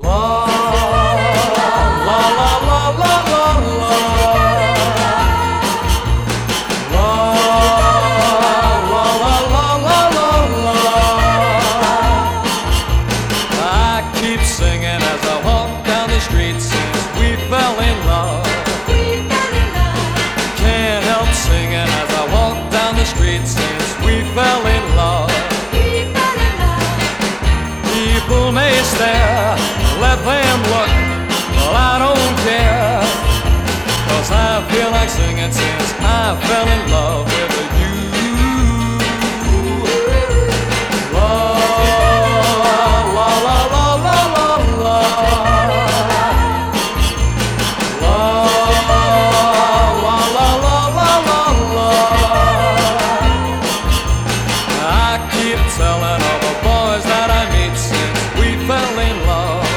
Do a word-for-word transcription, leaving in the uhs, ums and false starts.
La la la la la la la. La la la la la la la. I keep singing as I walk down the street since we fell in love. We fell in love. Can't help singing as I walk down the street since we fell in love. We fell in love. People may stare, let them look, well I don't care, 'cause I feel like singing since I fell in love with you.